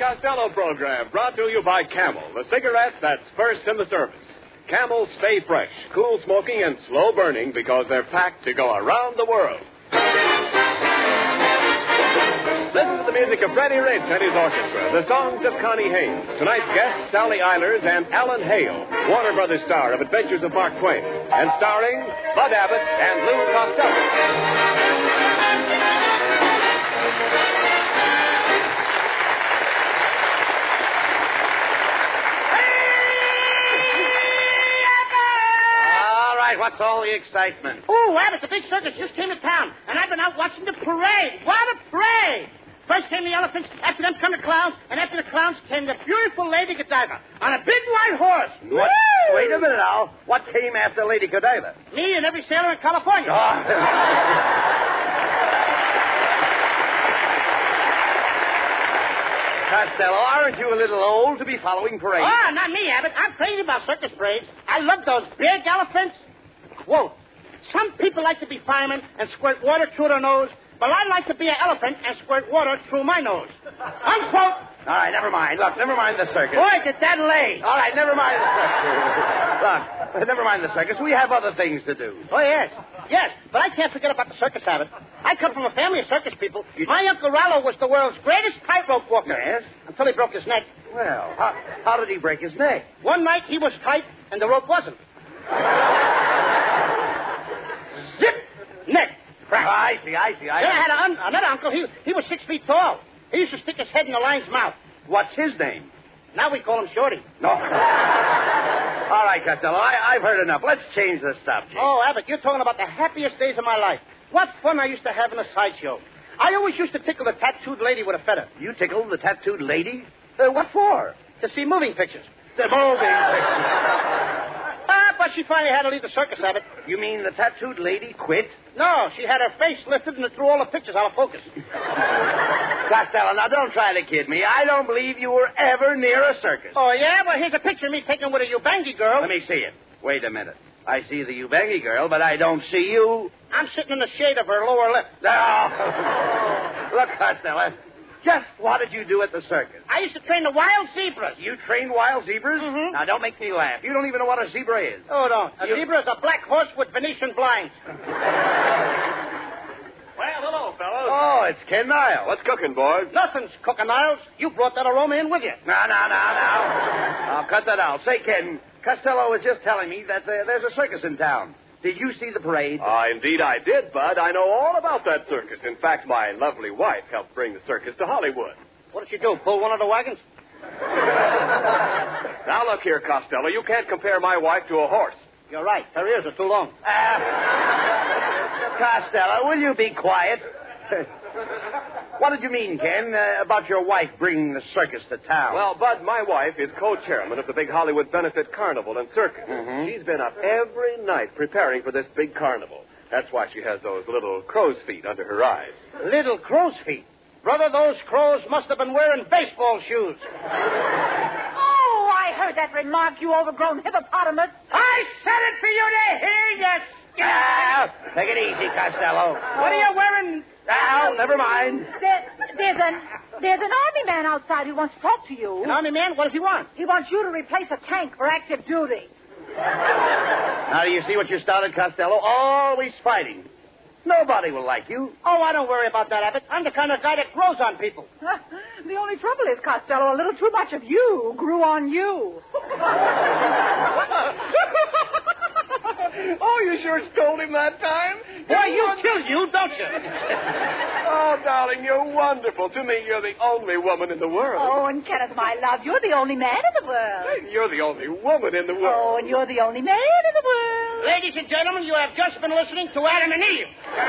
Costello program brought to you by Camel, the cigarette that's first in the service. Camel stay fresh, cool smoking, and slow burning because they're packed to go around the world. Listen to the music of Freddie Rich and his orchestra, the songs of Connie Haynes, tonight's guests Sally Eilers and Alan Hale, Warner Brothers star of Adventures of Mark Twain, and starring Bud Abbott and Lou Costello. What's all the excitement? Oh, Abbott, the big circus just came to town, and I've been out watching the parade. What a parade! First came the elephants, after them come the clowns, and after the clowns came the beautiful Lady Godiva on a big white horse. What? Wait a minute, Al. What came after Lady Godiva? Me and every sailor in California. Oh. Costello, aren't you a little old to be following parades? Oh, not me, Abbott. I'm crazy about circus parades. I love those big elephants. Quote, some people like to be firemen and squirt water through their nose, but I like to be an elephant and squirt water through my nose. Unquote. All right, never mind. Look, never mind the circus. Boy, did that lay. All right, never mind the circus. Look, never mind the circus. We have other things to do. Oh, yes. Yes, but I can't forget about the circus, Abbott. I come from a family of circus people. My Uncle Rollo was the world's greatest tightrope walker. Yes? Until he broke his neck. Well, how did he break his neck? One night he was tight and the rope wasn't. Zip! Neck. Crack. I see. Then I had another uncle. He was 6 feet tall. He used to stick his head in the lion's mouth. What's his name? Now we call him Shorty. No. All right, Costello, I've heard enough. Let's change the subject. Oh, Abbott, you're talking about the happiest days of my life. What fun I used to have in a sideshow. I always used to tickle the tattooed lady with a feather. You tickled the tattooed lady? What for? To see moving pictures. The moving pictures. But she finally had to leave the circus, Abbott. You mean the tattooed lady quit? No, she had her face lifted and it threw all the pictures out of focus. Costello, now don't try to kid me. I don't believe you were ever near a circus. Oh, yeah? Well, here's a picture of me taken with a Ubangi girl. Let me see it. Wait a minute. I see the Ubangi girl, but I don't see you. I'm sitting in the shade of her lower lip. No. Look, Costello, just what did you do at the circus? I used to train the wild zebras. You trained wild zebras? Mm-hmm. Now, don't make me laugh. You don't even know what a zebra is. Oh, no. A zebra is a black horse with Venetian blinds. Well, hello, fellas. Oh, it's Ken Niles. What's cooking, boys? Nothing's cooking, Niles. You brought that aroma in with you. No. I'll cut that out. Say, Ken, Costello was just telling me that there's a circus in town. Did you see the parade? Indeed I did, Bud. I know all about that circus. In fact, my lovely wife helped bring the circus to Hollywood. What did you do, pull one of the wagons? Now, look here, Costello. You can't compare my wife to a horse. You're right. Her ears are too long. Costello, will you be quiet? What did you mean, Ken, about your wife bringing the circus to town? Well, Bud, my wife is co-chairman of the big Hollywood Benefit Carnival and Circus. Mm-hmm. She's been up every night preparing for this big carnival. That's why she has those little crow's feet under her eyes. Little crow's feet? Brother, those crows must have been wearing baseball shoes. Oh, I heard that remark, you overgrown hippopotamus. I said it for you to hear, you Take it easy, Costello. What are you wearing? Al, never mind. There's an army man outside who wants to talk to you. An army man? What does he want? He wants you to replace a tank for active duty. Now, do you see what you started, Costello? Always fighting. Nobody will like you. Oh, I don't worry about that, Abbott. I'm the kind of guy that grows on people. The only trouble is, Costello, a little too much of you grew on you. Oh, you sure stole him that time? Boy, you killed you, don't you? Oh, darling, you're wonderful. To me, you're the only woman in the world. Oh, and Kenneth, my love, you're the only man in the world. You're the only woman in the Oh, world. and you're the only man in the world. Ladies and gentlemen, you have just been listening to Adam and Eve.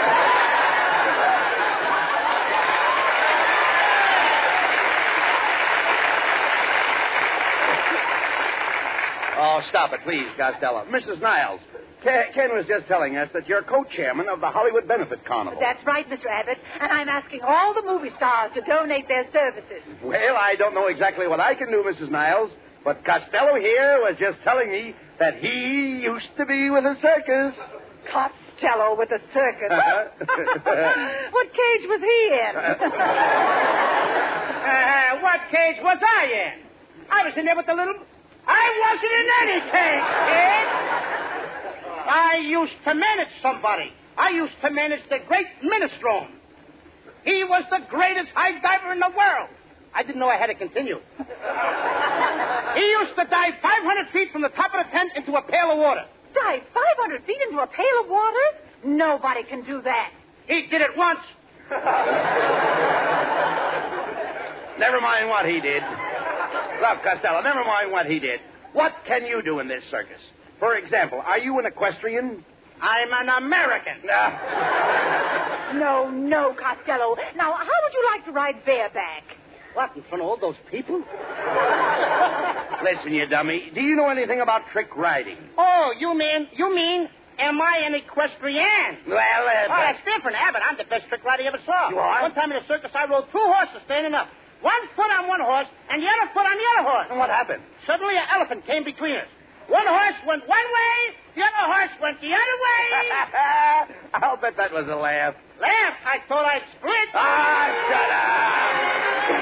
Oh, stop it, please, Costello. Mrs. Niles, Ken was just telling us that you're co-chairman of the Hollywood Benefit Carnival. That's right, Mr. Abbott. And I'm asking all the movie stars to donate their services. Well, I don't know exactly what I can do, Mrs. Niles, but Costello here was just telling me that he used to be with a circus. Costello with a circus. What cage was he in? What What cage was I in? I was in there with the little... I wasn't in any cage, kid. I used to manage somebody. I used to manage the great Minestrone. He was the greatest high diver in the world. I didn't know I had to continue. He used to dive 500 feet from the top of the tent into a pail of water. Dive 500 feet into a pail of water? Nobody can do that. He did it once. Never mind what he did. Look, Costello, never mind what he did. What can you do in this circus? For example, are you an equestrian? I'm an American. No, Costello. Now, how would you like to ride bareback? What, in front of all those people? Listen, you dummy. Do you know anything about trick riding? Oh, you mean, am I an equestrian? Well, that's different, Abbott. I'm the best trick rider you ever saw. You are? One time in a circus, I rode 2 horses standing up. 1 foot on one horse and the other foot on the other horse. And what happened? Suddenly, an elephant came between us. One horse went one way, the other horse went the other way. I'll bet that was a laugh. Laugh? I thought I'd split. Ah, shut up!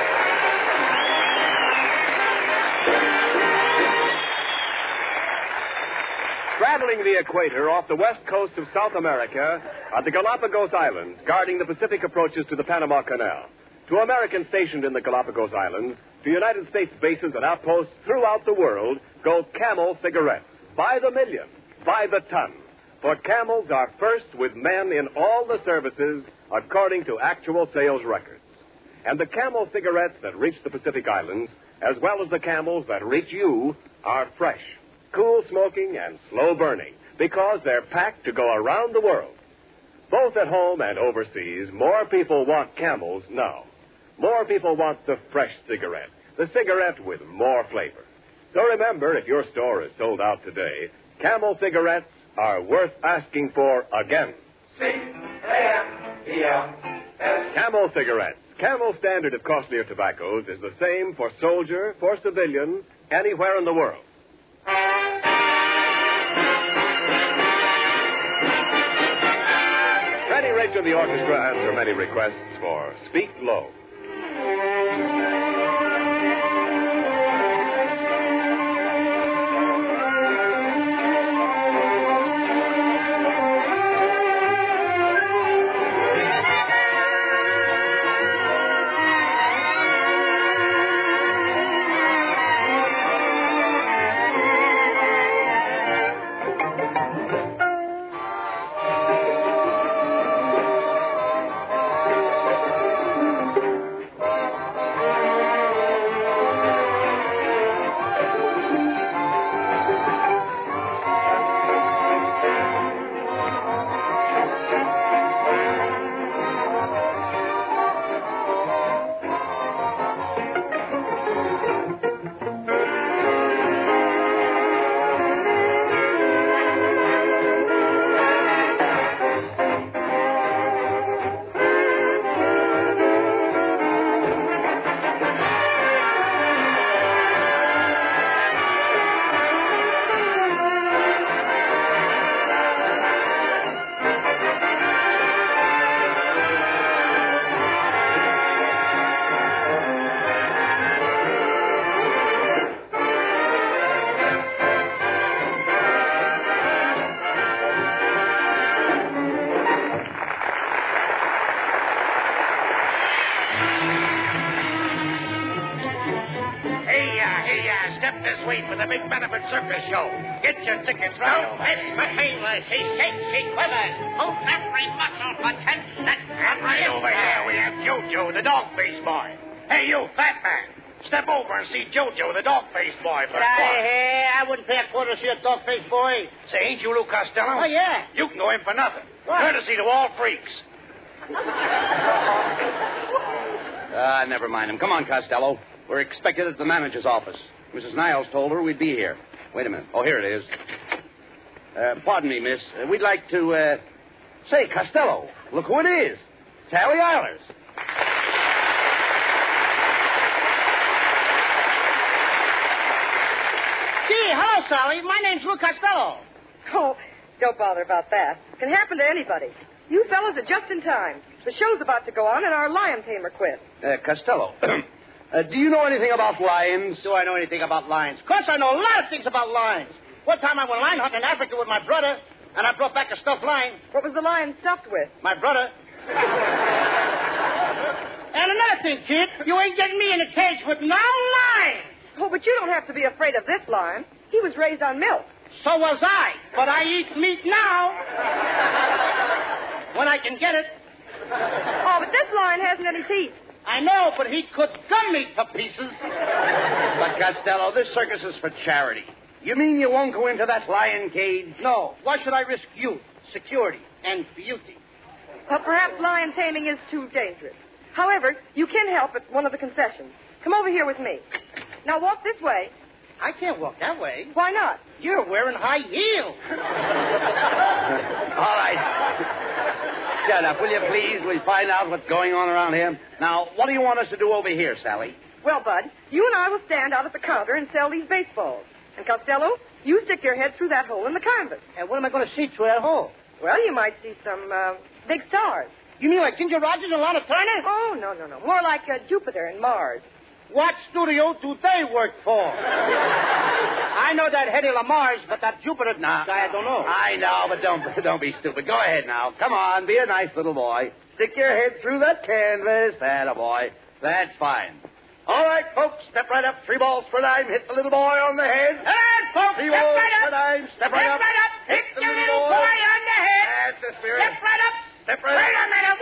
Straddling the equator off the west coast of South America are the Galapagos Islands, guarding the Pacific approaches to the Panama Canal. To Americans stationed in the Galapagos Islands, to United States bases and outposts throughout the world, go Camel cigarettes. By the million, by the ton. For Camels are first with men in all the services according to actual sales records. And the Camel cigarettes that reach the Pacific Islands, as well as the Camels that reach you, are fresh, cool smoking, and slow burning, because they're packed to go around the world. Both at home and overseas, more people want Camels now. More people want the fresh cigarette, the cigarette with more flavor. So remember, if your store is sold out today, Camel cigarettes are worth asking for again. C-A-M-E-L-S. Camel cigarettes. Camel standard of costlier tobaccos is the same for soldier, for civilian, anywhere in the world. Freddie Rich and the orchestra answer many requests for Speak Low. For the big benefit circus show. Get your tickets right Don't miss Michaela. She shakes, she quivers. Moves every muscle for 10 cents. And right over here we have Jojo, the dog-faced boy. Hey, you, fat man. Step over and see Jojo, the dog-faced boy, for a quarter. I wouldn't pay a quarter to see a dog-faced boy. Say, ain't you Lou Costello? Oh, yeah. You can go in for nothing. What? Courtesy to all freaks. Never mind him. Come on, Costello. We're expected at the manager's office. Mrs. Niles told her we'd be here. Wait a minute. Oh, here it is. Pardon me, miss. We'd like to, Say, Costello, look who it is. Sally Eilers. Gee, hello, Sally. My name's Lou Costello. Oh, don't bother about that. Can happen to anybody. You fellas are just in time. The show's about to go on and our lion tamer quit. Costello, Do you know anything about lions? Do I know anything about lions? Of course I know a lot of things about lions. One time I went lion hunting in Africa with my brother, and I brought back a stuffed lion. What was the lion stuffed with? My brother. And another thing, kid, you ain't getting me in a cage with no lion. Oh, but you don't have to be afraid of this lion. He was raised on milk. So was I, but I eat meat now. When I can get it. Oh, but this lion hasn't any teeth. I know, but he could gun me to pieces. But, Costello, this circus is for charity. You mean you won't go into that lion cage? No. Why should I risk youth, security, and beauty? Well, perhaps lion taming is too dangerous. However, you can help at one of the concessions. Come over here with me. Now walk this way. I can't walk that way. Why not? You're wearing high heels. All right. Shut up, will you please? We'll find out what's going on around here. Now, what do you want us to do over here, Sally? Well, Bud, you and I will stand out at the counter and sell these baseballs. And Costello, you stick your head through that hole in the canvas. And what am I going to see through that hole? Well, you might see some big stars. You mean like Ginger Rogers and Lana Turner? Oh, no. More like Jupiter and Mars. What studio do they work for? I know that Hedy Lamar's, but that Jupiter guy, I don't know. I know, but don't be stupid. Go ahead now. Come on, be a nice little boy. Stick your head through that canvas. That a boy. That's fine. All right, folks, step right up. 3 balls for a dime. Hit the little boy on the head. Hey, folks, 3 step balls right for a up. dime. Step right up. Hit the little boy on the head. That's the spirit. Step right up. Step right up. Wait a minute.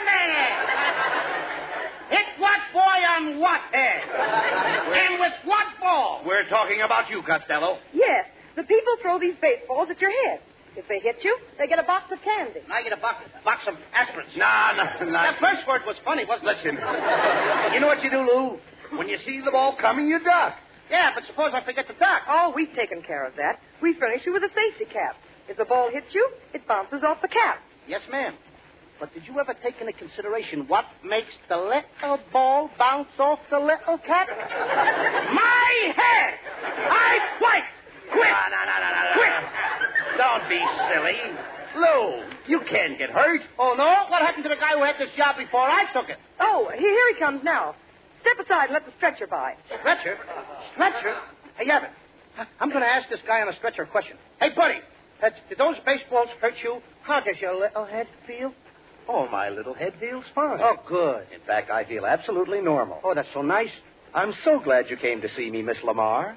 Hit what boy on what head? And with what ball? We're talking about you, Costello. Yes, the people throw these baseballs at your head. If they hit you, they get a box of candy. And I get a box of aspirins. No. That first word was funny, wasn't it? Listen. You know what you do, Lou? When you see the ball coming, you duck. Yeah, but suppose I forget to duck. Oh, we've taken care of that. We furnish you with a safety cap. If the ball hits you, it bounces off the cap. Yes, ma'am. But did you ever take into consideration what makes the little ball bounce off the little cap? My head! I quit! Quit! No. Quit! Don't be silly. Lou, you can't get hurt. Oh, no? What happened to the guy who had this job before I took it? Oh, here he comes now. Step aside and let the stretcher by. Stretcher? Stretcher? Hey, Abbott, I'm going to ask this guy on a stretcher a question. Hey, buddy, did those baseballs hurt you? How does your little head feel? Oh, my little head feels fine. Oh, good. In fact, I feel absolutely normal. Oh, that's so nice. I'm so glad you came to see me, Miss Lamar.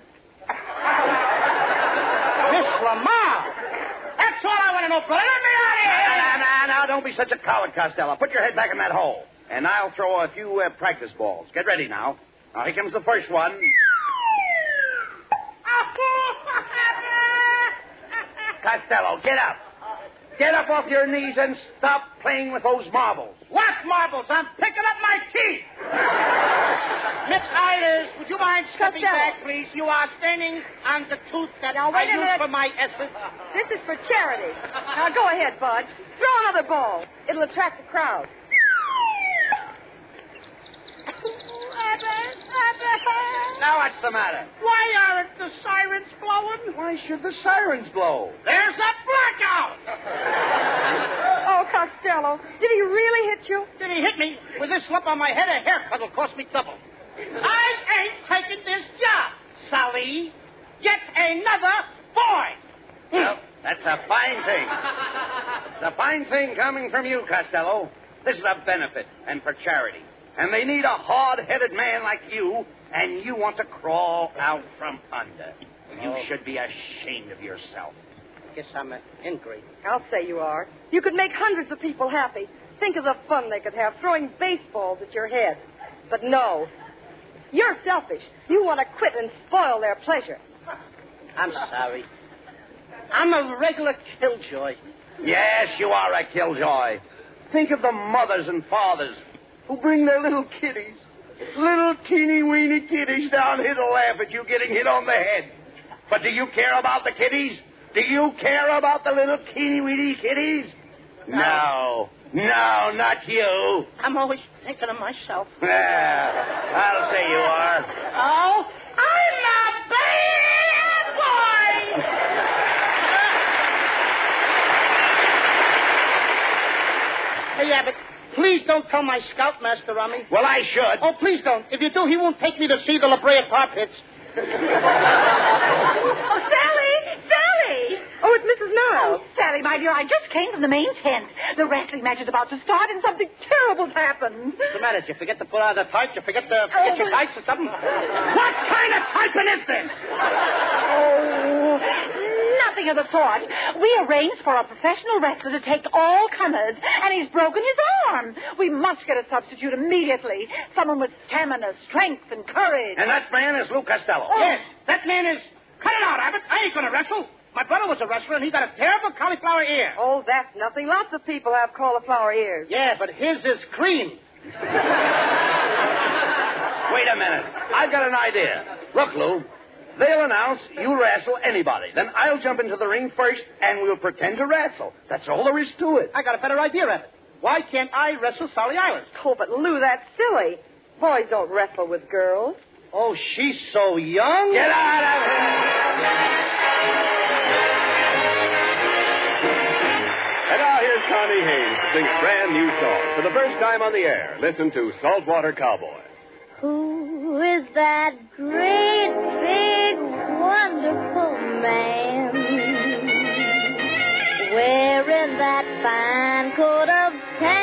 Miss Lamar! That's all I want to know, brother. Let me out of here! No, don't be such a coward, Costello. Put your head back in that hole. And I'll throw a few practice balls. Get ready now. Now, here comes the first one. Costello, get up. Get up off your knees and stop playing with those marbles. What marbles? I'm picking up my teeth. Miss Eilers, would you mind stepping back, please? You are standing on the tooth that I use for my essence. This is for charity. Now, go ahead, Bud. Throw another ball. It'll attract the crowd. Now, what's the matter? Why aren't the sirens blowing? Why should the sirens blow? There's a blackout! Oh, Costello, did he really hit you? Did he hit me? With this lump on my head, a haircut will cost me double. I ain't taking this job, Sally. Get another boy. Well, that's a fine thing. It's a fine thing coming from you, Costello. This is a benefit and for charity. And they need a hard-headed man like you, and you want to crawl out from under. You should be ashamed of yourself. Guess I'm an ingrate. I'll say you are. You could make hundreds of people happy. Think of the fun they could have throwing baseballs at your head. But no. You're selfish. You want to quit and spoil their pleasure. I'm sorry. I'm a regular killjoy. Yes, you are a killjoy. Think of the mothers and fathers who bring their little kiddies, little teeny-weeny kiddies down here to laugh at you getting hit on the head. But do you care about the kiddies? Do you care about the little teeny-weeny kiddies? No, not you. I'm always thinking of myself. Yeah, I'll say you are. Oh, I'm a bad boy! Hey, Abbott, please please don't tell my scoutmaster on me. Well, I should. Oh, please don't. If you do, he won't take me to see the La Brea tar pits. Oh, Sally! Sally! Oh, it's Mrs. Niles. Oh, Sally, my dear, I just came from the main tent. The wrestling match is about to start and something terrible's happened. What's the matter? Did you forget to pull out the tights? You forget to get your tights or something? What kind of typing is this? Oh, nothing of the sort. We arranged for a professional wrestler to take all comers, and he's broken his arm. We must get a substitute immediately. Someone with stamina, strength, and courage. And that man is Lou Costello. Yes, that man is... Cut it out, Abbott. I ain't going to wrestle. My brother was a wrestler, and he got a terrible cauliflower ear. Oh, that's nothing. Lots of people have cauliflower ears. Yeah, but his is cream. Wait a minute. I've got an idea. Look, Lou. They'll announce you wrestle anybody. Then I'll jump into the ring first, and we'll pretend to wrestle. That's all there is to it. I got a better idea, Abbott. Why can't I wrestle Sally Eilers? Oh, but Lou, that's silly. Boys don't wrestle with girls. Oh, she's so young. Get out of here! And now here's Connie Haynes to sing a brand new song. For the first time on the air, listen to Saltwater Cowboy. Who is that great, big, wonderful man wearing that fine coat of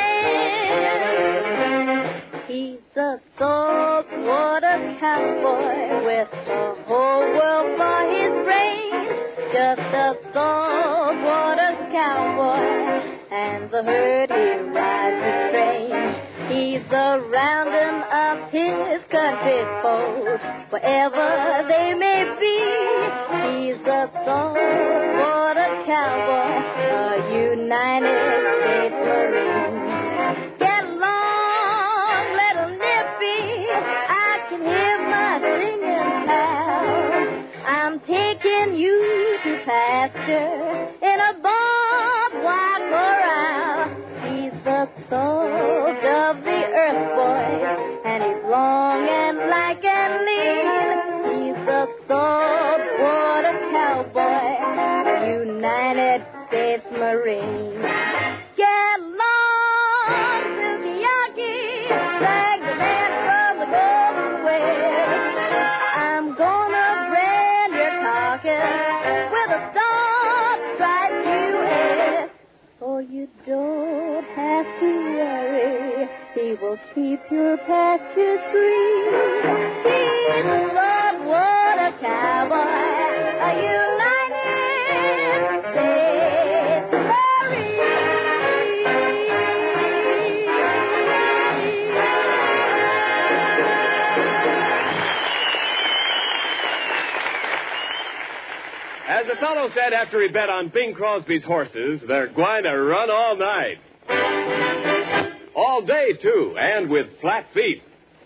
tan? He's a saltwater cowboy with the whole world for his brains. Just a saltwater cowboy, and the herd he rides his train. He's a rounding up his country foes, wherever they may be. He's a saltwater cowboy, a United States Marine. Get along, little Nippy, I can hear my singing pal. I'm taking you to pasture in a barbed wire corral. He's the salt of the earth, boy, and he's long and lank and lean. He's the saltwater cowboy, United States Marine. Get along, Sukiyaki, like the man from the Golden West. I'm gonna brand your carcass with a star-striped U.S. Oh, you don't have to worry, he will keep your pastures green. He's a saltwater cowboy, a United States As the fellow said after he bet on Bing Crosby's horses, they're going to run all night. All day, too, and with flat feet.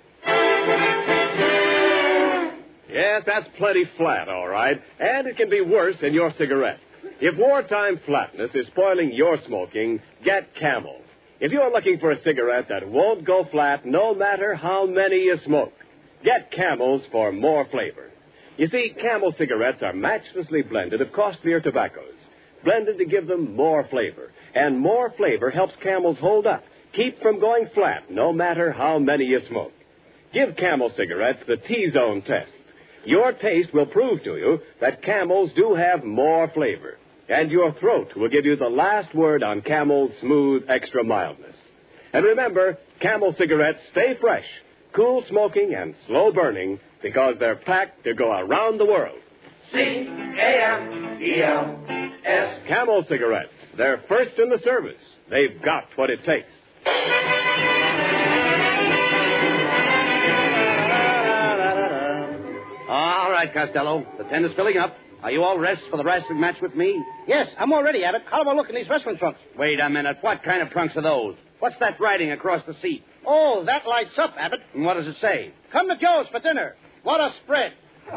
Yes, that's plenty flat, all right. And it can be worse in your cigarette. If wartime flatness is spoiling your smoking, get Camel. If you're looking for a cigarette that won't go flat no matter how many you smoke, get Camels for more flavor. You see, Camel cigarettes are matchlessly blended of costlier tobaccos, blended to give them more flavor. And more flavor helps Camels hold up, keep from going flat no matter how many you smoke. Give Camel cigarettes the T-zone test. Your taste will prove to you that Camels do have more flavor. And your throat will give you the last word on Camel's smooth extra mildness. And remember, Camel cigarettes stay fresh, cool smoking, and slow burning because they're packed to go around the world. C-A-M-E-L-S. Camel cigarettes. They're first in the service. They've got what it takes. All right, Costello. The tent is filling up. Are you all dressed for the wrestling match with me? Yes, I'm all ready, Abbott. How do I look in these wrestling trunks? Wait a minute. What kind of trunks are those? What's that writing across the seat? Oh, that lights up, Abbott. And what does it say? Come to Joe's for dinner. What a spread. All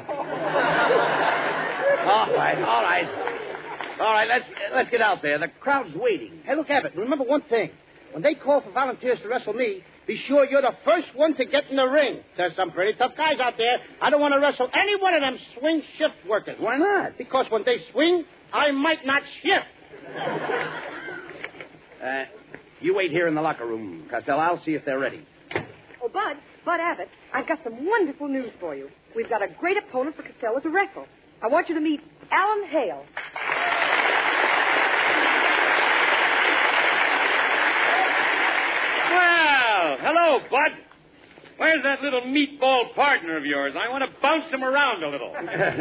right. All right, let's get out there. The crowd's waiting. Hey, look, Abbott, remember one thing. When they call for volunteers to wrestle me, be sure you're the first one to get in the ring. There's some pretty tough guys out there. I don't want to wrestle any one of them swing shift workers. Why not? Because when they swing, I might not shift. You wait here in the locker room, Costello. I'll see if they're ready. Oh, Bud Abbott, I've got some wonderful news for you. We've got a great opponent for Costello to wrestle. I want you to meet Alan Hale. Well, hello, Bud. Where's that little meatball partner of yours? I want to bounce him around a little.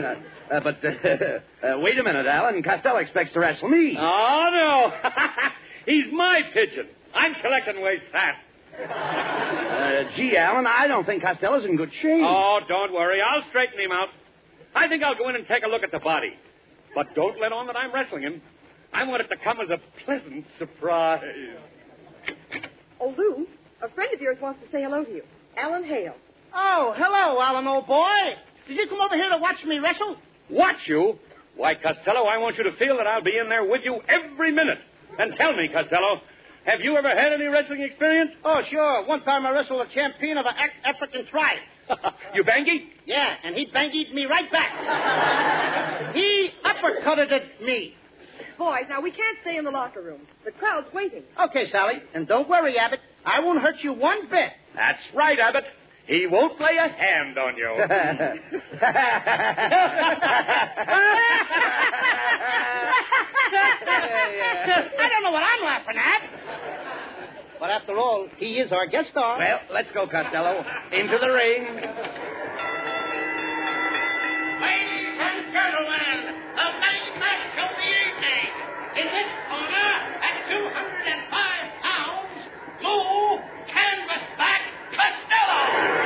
Wait a minute, Alan. Costello expects to wrestle me. Oh, no. He's my pigeon. I'm collecting waste fast. Gee, Alan, I don't think Costello's in good shape. Oh, don't worry. I'll straighten him out. I think I'll go in and take a look at the body. But don't let on that I'm wrestling him. I want it to come as a pleasant surprise. Oh, Lou, a friend of yours wants to say hello to you. Alan Hale. Oh, hello, Alan, old boy. Did you come over here to watch me wrestle? Watch you? Why, Costello, I want you to feel that I'll be in there with you every minute. And tell me, Costello, have you ever had any wrestling experience? Oh, sure. One time I wrestled a champion of an African tribe. You bangy? Yeah, and he bangied me right back. He uppercutted me. Boys, now we can't stay in the locker room. The crowd's waiting. Okay, Sally, and don't worry, Abbott. I won't hurt you one bit. That's right, Abbott. He won't lay a hand on you. I don't know what I'm laughing at. But after all, he is our guest star. Well, let's go, Costello. Into the ring. Ladies and gentlemen, the main match of the evening. In this corner, at 205 pounds, Lou Canvasback Costello.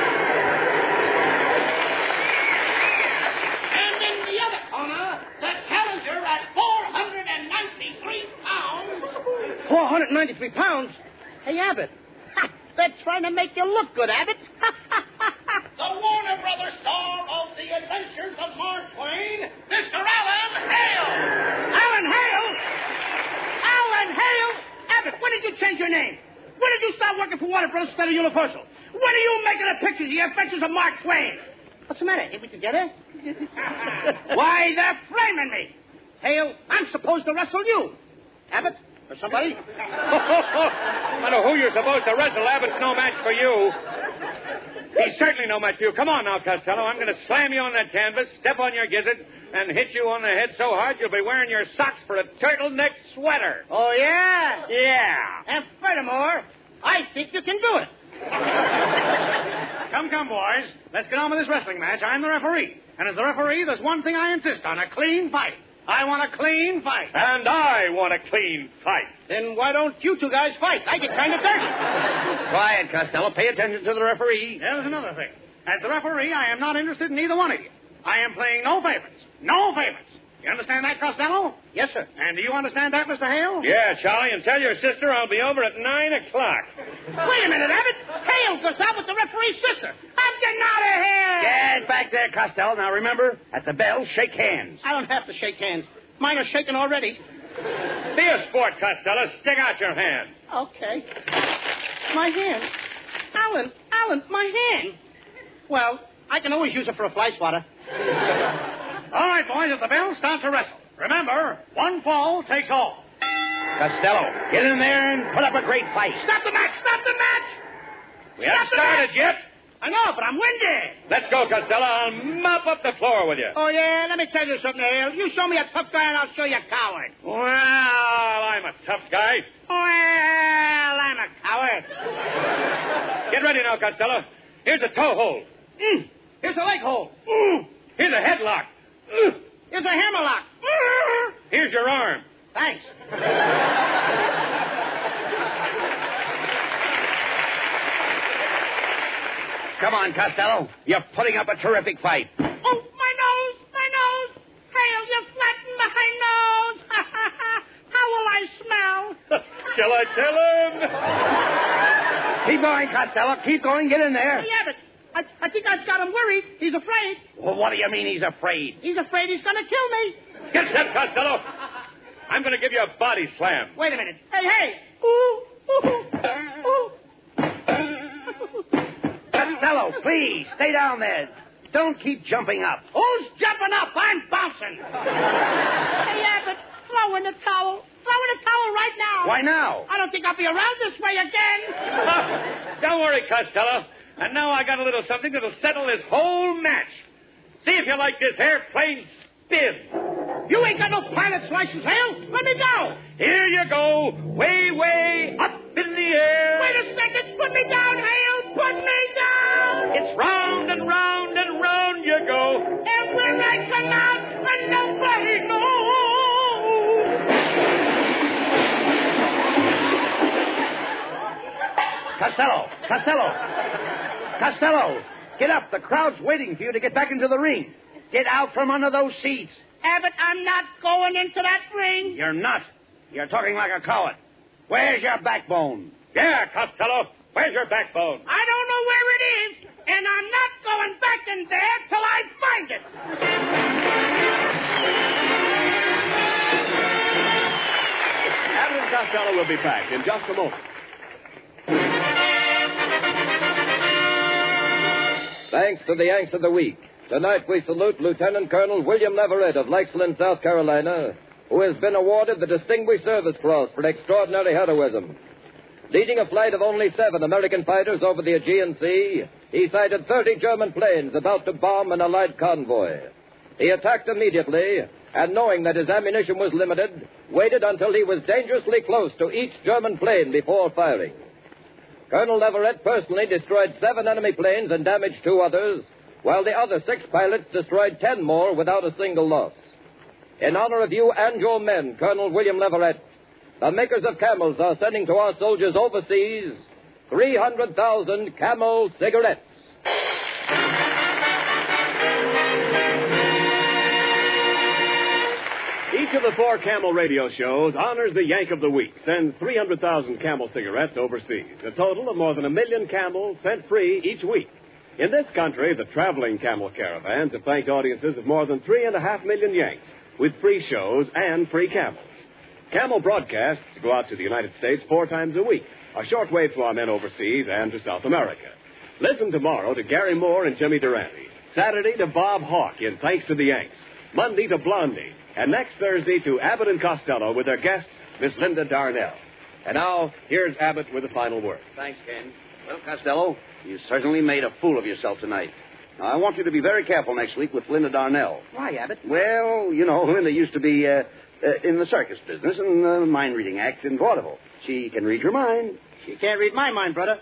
And in the other corner, the challenger at 493 pounds. 493 pounds? Hey, Abbott. Ha, they're trying to make you look good, Abbott. The Warner Brothers star of The Adventures of Mark Twain, Mr. Alan Hale. Alan Hale? Alan Hale? Abbott, when did you change your name? When did you start working for Warner Brothers instead of Universal? When are you making the pictures of The Adventures of Mark Twain? What's the matter? Ain't we together? Why, they're framing me. Hale, I'm supposed to wrestle you. Abbott, or somebody? I know who you're supposed to wrestle. Abbott's no match for you. He's certainly no match for you. Come on now, Costello. I'm going to slam you on that canvas, step on your gizzard, and hit you on the head so hard you'll be wearing your socks for a turtleneck sweater. Oh, yeah? Yeah. And furthermore, I think you can do it. Come, boys. Let's get on with this wrestling match. I'm the referee. And as the referee, there's one thing I insist on, a clean fight. I want a clean fight. And I want a clean fight. Then why don't you two guys fight? I get kind of dirty. Quiet, Costello. Pay attention to the referee. There's another thing. As the referee, I am not interested in either one of you. I am playing no favorites. No favorites. You understand that, Costello? Yes, sir. And do you understand that, Mr. Hale? Yeah, Charlie, and tell your sister I'll be over at 9 o'clock. Wait a minute, Abbott. Hale goes out with the referee's sister. I'm getting out of here. Get back there, Costello. Now, remember, at the bell, shake hands. I don't have to shake hands. Mine are shaking already. Be a sport, Costello. Stick out your hand. Okay. My hand. Alan, my hand. Well, I can always use it for a fly swatter. All right, boys, at the bell, start to wrestle. Remember, one fall takes all. Costello, get in there and put up a great fight. Stop the match! Stop the match! We haven't started yet. I know, but I'm windy. Let's go, Costello. I'll mop up the floor with you. Oh, yeah? Let me tell you something, Hale. You show me a tough guy, and I'll show you a coward. Well, I'm a tough guy. Well, I'm a coward. Get ready now, Costello. Here's a toe hold. Here's a leg hold. Here's a headlock. Here's a hammerlock. Here's your arm. Thanks. Come on, Costello. You're putting up a terrific fight. Oh, my nose! Hale, you flattened my nose! How will I smell? Shall I tell him? Keep going, Costello. Keep going. Get in there. Yeah, but I think I've got him worried. He's afraid. Well, what do you mean he's afraid? He's afraid he's going to kill me. Get set, Costello. I'm going to give you a body slam. Wait a minute. Hey! Ooh. Costello, please, stay down there. Don't keep jumping up. Who's jumping up? I'm bouncing. Hey, Abbott, throw in the towel. Throw in the towel right now. Why now? I don't think I'll be around this way again. Don't worry, Costello. And now I got a little something that'll settle this whole match. See if you like this airplane spin. You ain't got no pilot's license, Hale. Let me go. Here you go. Way, way up in the air. Wait a second. Put me down, Hale. Put me down. It's round and round and round you go. And when I come out, and nobody knows. Costello, get up. The crowd's waiting for you to get back into the ring. Get out from under those seats. Abbott, I'm not going into that ring. You're not. You're talking like a coward. Where's your backbone? Yeah, Costello. Where's your backbone? I don't know where it is, and I'm not going back in there till I find it. Abbott and Costello will be back in just a moment. Thanks to the Yanks of the Week. Tonight we salute Lieutenant Colonel William Leverett of Lexington, South Carolina, who has been awarded the Distinguished Service Cross for extraordinary heroism. Leading a flight of only 7 American fighters over the Aegean Sea, he sighted 30 German planes about to bomb an Allied convoy. He attacked immediately, and knowing that his ammunition was limited, waited until he was dangerously close to each German plane before firing. Colonel Leverett personally destroyed 7 enemy planes and damaged 2 others, while the other 6 pilots destroyed 10 more without a single loss. In honor of you and your men, Colonel William Leverett, the makers of Camels are sending to our soldiers overseas 300,000 Camel cigarettes. Each of the 4 Camel radio shows honors the Yank of the Week, sends 300,000 Camel cigarettes overseas, a total of more than 1 million Camels sent free each week. In this country, the traveling Camel caravans have thanked audiences of more than 3.5 million Yanks with free shows and free Camels. Camel broadcasts go out to the United States 4 times a week, a short wave to our men overseas and to South America. Listen tomorrow to Gary Moore and Jimmy Durante. Saturday to Bob Hawke in Thanks to the Yanks. Monday to Blondie. And next Thursday to Abbott and Costello with their guest, Miss Linda Darnell. And now, here's Abbott with the final word. Thanks, Ken. Well, Costello, you certainly made a fool of yourself tonight. Now, I want you to be very careful next week with Linda Darnell. Why, Abbott? Well, you know, Linda used to be in the circus business and the mind-reading act in vaudeville. She can read your mind. She can't read my mind, brother.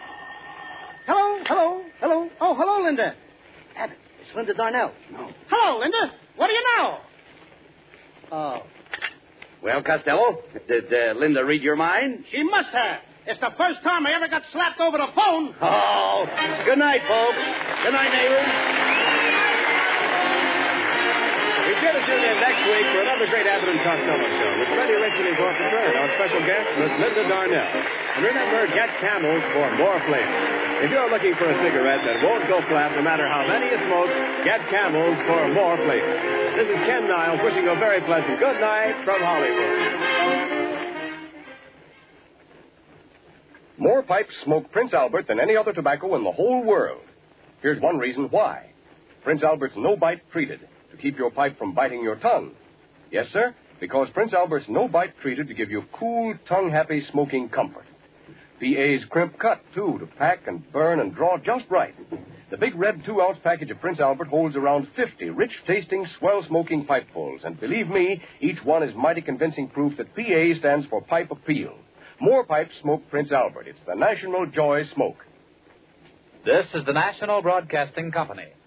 Hello. Oh, hello, Linda. Abbott, it's Linda Darnell. No. Hello, Linda. What do you know? Oh. Well, Costello, did Linda read your mind? She must have. It's the first time I ever got slapped over the phone. Oh, good night, folks. Good night, neighbors. Be sure to tune in next week for another great Abbott and Costello show with Freddie Rich and his orchestra and our special guest, Miss Linda Darnell. And remember, get Camels for more flavor. If you're looking for a cigarette that won't go flat no matter how many you smoke, get Camels for more flavor. This is Ken Niles wishing you a very pleasant good night from Hollywood. More pipes smoke Prince Albert than any other tobacco in the whole world. Here's one reason why. Prince Albert's no-bite treated to keep your pipe from biting your tongue. Yes, sir, because Prince Albert's no-bite treated to give you cool, tongue-happy smoking comfort. PA's crimp cut, too, to pack and burn and draw just right. The big red 2-ounce package of Prince Albert holds around 50 rich-tasting, swell-smoking pipefuls. And believe me, each one is mighty convincing proof that PA stands for Pipe Appeal. More pipes smoke Prince Albert. It's the National Joy Smoke. This is the National Broadcasting Company.